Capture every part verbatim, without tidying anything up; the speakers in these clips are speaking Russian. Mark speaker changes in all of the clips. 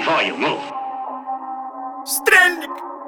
Speaker 1: before you move.
Speaker 2: Стрельник!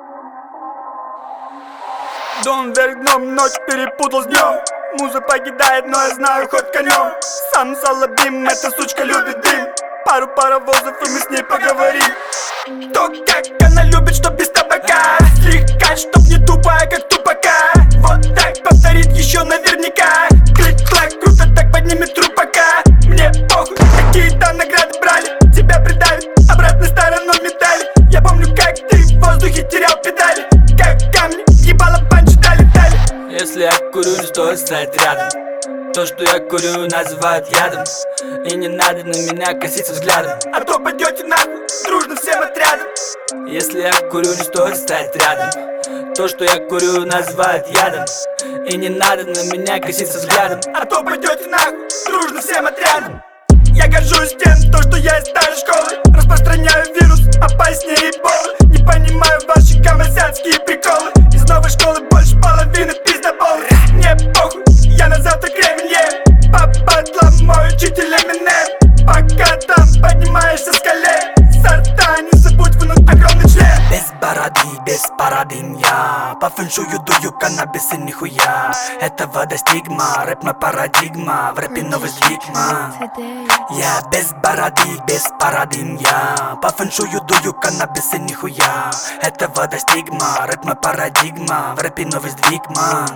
Speaker 2: Дом вверх дном, ночь перепутал с днем. Муза покидает, но я знаю ход конем. Сам Салабим, эта сучка любит дым. Пару паровозов, и мы с ней поговорим. То, как она любит, чтоб без табака. Слегка, чтоб не тупая, как тупака. Вот так повторит еще наверняка. Клик-клак, круто так поднимет трупака. Мне похуй, какие там награды брали. Тебя придавит обратной стороной медали. Я помню, как ты в воздухе терял педали. Как камни, ебало панчи долетали.
Speaker 3: Если я курю, не стоит стоять рядом. То, что я курю, называют ядом. И не надо на меня коситься взглядом,
Speaker 2: а то пойдете нахуй, дружно всем отрядом.
Speaker 3: Если я курю, не стоит стоять рядом. То, что я курю, называют ядом. И не надо на меня коситься взглядом,
Speaker 2: а то пойдете нахуй, дружно всем отрядом. Я горжусь тем, то, что я из старой школы. Распространяю вирус, опаснее Эболы. Не понимаю ваши камасятские приколы. Из новой школы больше половины пиздоболы. Мне похуй, я на завтрак кремень ем. Попадла мой учитель Эминем. Пока там поднимаешься с колен, сорта не забудь вынуть огромный член.
Speaker 3: Без бороды, без парадин я по фэншую дую каннабис и нихуя. Этого достигма, рэп на парадигма. В рэпе новый сдвиг, ман. Я без бороды, без парадин я по фэншую дую каннабис и нихуя. Этого достигма, рэп на парадигма. В рэпе новый сдвиг, ман.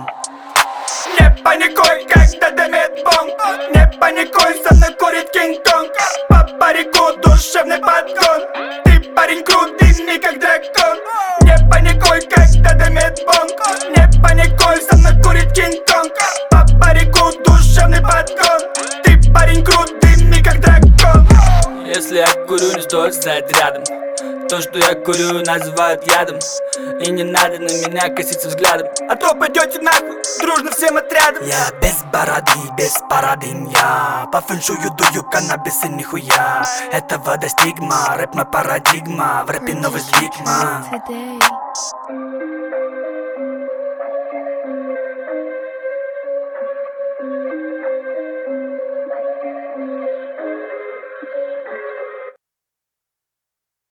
Speaker 2: Не паникуй, когда дымит бомб. Не паникуй, со мной курит Кинг-Конг. По парику душевный подгон. Ты парень крутый, не как дракон. Не паникуй, когда дымит бомб. Не паникуй, со мной курит Кинг-Конг. По парику душевный подгон. Ты парень крутый, не как дракон.
Speaker 3: Если я курю, не стоит стоять рядом. То, что я курю, называют ядом. И не надо на меня коситься взглядом,
Speaker 2: а то пойдете нахуй, дружно всем отрядом.
Speaker 3: Я без бороды, без парадин я по фэншую дую каннабис и нихуя. Этого достигма, рэп на парадигма. В рэпе новый сдвиг, ман.